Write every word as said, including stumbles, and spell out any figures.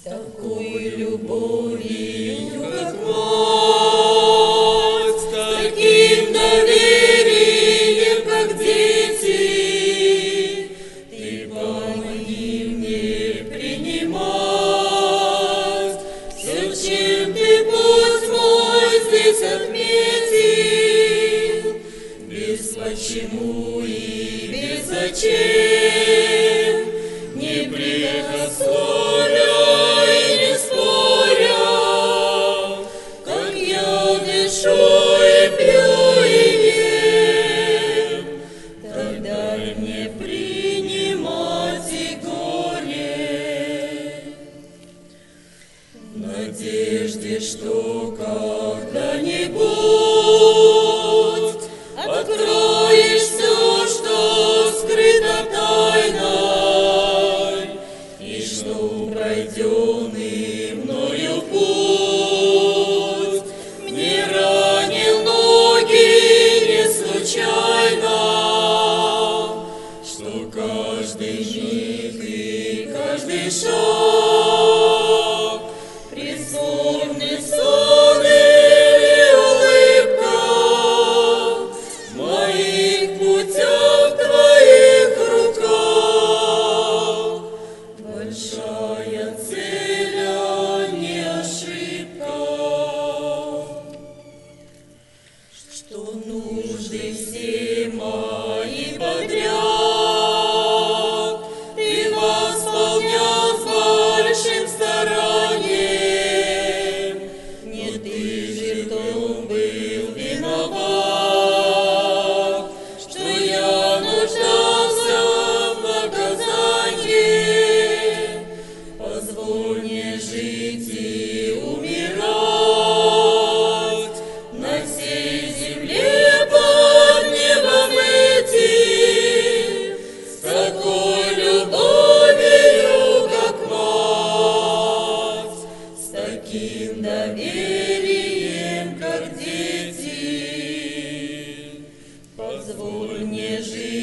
такой любовью, как мать, с таким доверием, как дети, ты помоги мне принимать все, чем ты путь мой здесь отметил, без почему и без зачем, не прекословия. В надежде, что когда-нибудь откроешь все, что скрыто тайной, и что пройденный мною путь мне ранил ноги не случайно, что каждый миг и каждый шаг призорный сон или улыбка в моих путях, твоих руках. Большая цель, а не ошибка, что нужды все мои подряд ты восполнял с большим старанием. Не ты же в том был виноват, что я нуждался в наказании. Позволь мне жить и умирать на всей земле под небом этим, с такой любовью, как мать, с таким доверием, как дети. Позволь мне жить